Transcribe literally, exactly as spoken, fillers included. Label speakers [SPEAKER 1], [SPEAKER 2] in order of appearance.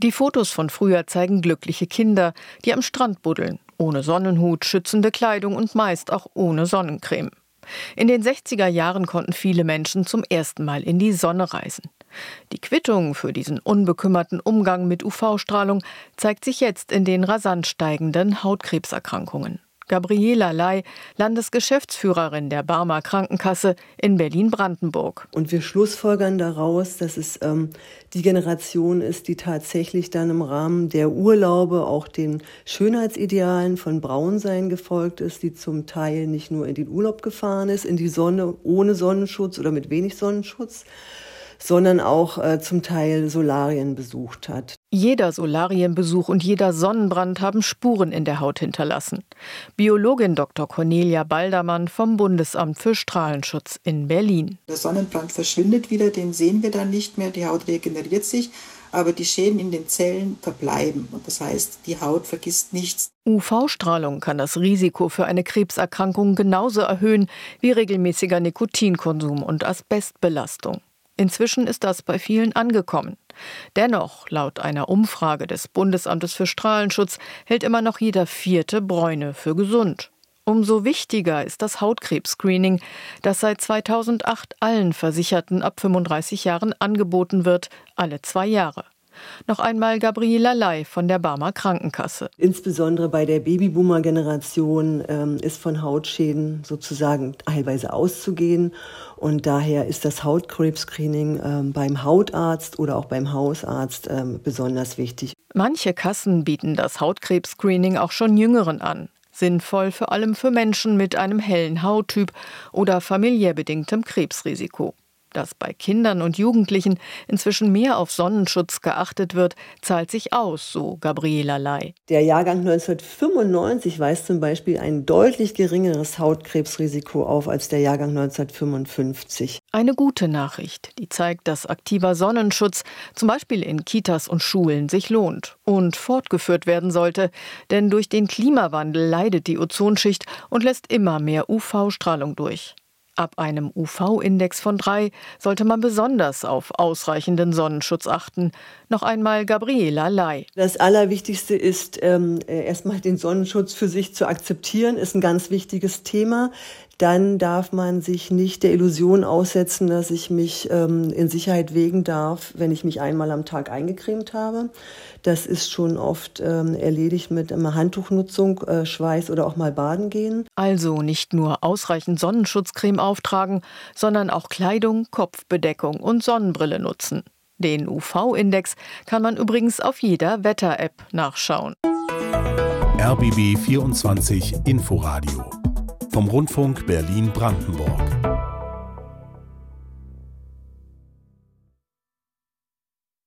[SPEAKER 1] Die Fotos von früher zeigen glückliche Kinder, die am Strand buddeln, ohne Sonnenhut, schützende Kleidung und meist auch ohne Sonnencreme. In den sechziger Jahren konnten viele Menschen zum ersten Mal in die Sonne reisen. Die Quittung für diesen unbekümmerten Umgang mit U V-Strahlung zeigt sich jetzt in den rasant steigenden Hautkrebserkrankungen. Gabriela Ley, Landesgeschäftsführerin der Barmer Krankenkasse in Berlin-Brandenburg.
[SPEAKER 2] Und wir schlussfolgern daraus, dass es ähm, die Generation ist, die tatsächlich dann im Rahmen der Urlaube auch den Schönheitsidealen von Braunsein gefolgt ist, die zum Teil nicht nur in den Urlaub gefahren ist, in die Sonne ohne Sonnenschutz oder mit wenig Sonnenschutz, sondern auch äh, zum Teil Solarien besucht hat.
[SPEAKER 1] Jeder Solarienbesuch und jeder Sonnenbrand haben Spuren in der Haut hinterlassen. Biologin Doktor Cornelia Baldermann vom Bundesamt für Strahlenschutz in Berlin.
[SPEAKER 3] Der Sonnenbrand verschwindet wieder, den sehen wir dann nicht mehr, die Haut regeneriert sich, aber die Schäden in den Zellen verbleiben. Und das heißt, die Haut vergisst nichts.
[SPEAKER 1] U V-Strahlung kann das Risiko für eine Krebserkrankung genauso erhöhen wie regelmäßiger Nikotinkonsum und Asbestbelastung. Inzwischen ist das bei vielen angekommen. Dennoch, laut einer Umfrage des Bundesamtes für Strahlenschutz, hält immer noch jeder Vierte Bräune für gesund. Umso wichtiger ist das Hautkrebs-Screening, das seit zweitausendacht allen Versicherten ab fünfunddreißig Jahren angeboten wird, alle zwei Jahre. Noch einmal Gabriela Ley von der Barmer Krankenkasse.
[SPEAKER 2] Insbesondere bei der Babyboomer-Generation ähm, ist von Hautschäden sozusagen teilweise auszugehen. Und daher ist das Hautkrebs-Screening ähm, beim Hautarzt oder auch beim Hausarzt ähm, besonders wichtig.
[SPEAKER 1] Manche Kassen bieten das Hautkrebs-Screening auch schon Jüngeren an. Sinnvoll vor allem für Menschen mit einem hellen Hauttyp oder familiär bedingtem Krebsrisiko. Dass bei Kindern und Jugendlichen inzwischen mehr auf Sonnenschutz geachtet wird, zahlt sich aus, so Gabriela Ley.
[SPEAKER 2] Der Jahrgang neunzehnhundertfünfundneunzig weist zum Beispiel ein deutlich geringeres Hautkrebsrisiko auf als der Jahrgang neunzehnhundertfünfundfünfzig.
[SPEAKER 1] Eine gute Nachricht, die zeigt, dass aktiver Sonnenschutz, zum Beispiel in Kitas und Schulen, sich lohnt und fortgeführt werden sollte. Denn durch den Klimawandel leidet die Ozonschicht und lässt immer mehr U V-Strahlung durch. Ab einem U V-Index von drei sollte man besonders auf ausreichenden Sonnenschutz achten. Noch einmal Gabriela Ley.
[SPEAKER 2] Das Allerwichtigste ist, ähm, erstmal den Sonnenschutz für sich zu akzeptieren, ist ein ganz wichtiges Thema. Dann darf man sich nicht der Illusion aussetzen, dass ich mich ähm, in Sicherheit wägen darf, wenn ich mich einmal am Tag eingecremt habe. Das ist schon oft ähm, erledigt mit einer Handtuchnutzung, äh, Schweiß oder auch mal baden gehen.
[SPEAKER 1] Also nicht nur ausreichend Sonnenschutzcreme auftragen, sondern auch Kleidung, Kopfbedeckung und Sonnenbrille nutzen. Den U V-Index kann man übrigens auf jeder Wetter-App nachschauen.
[SPEAKER 4] R B B vierundzwanzig Inforadio vom Rundfunk Berlin-Brandenburg.